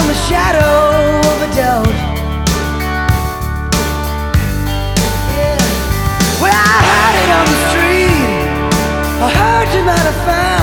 the shadow of a doubt. Yeah. Well, I heard it on the street, I heard you might have found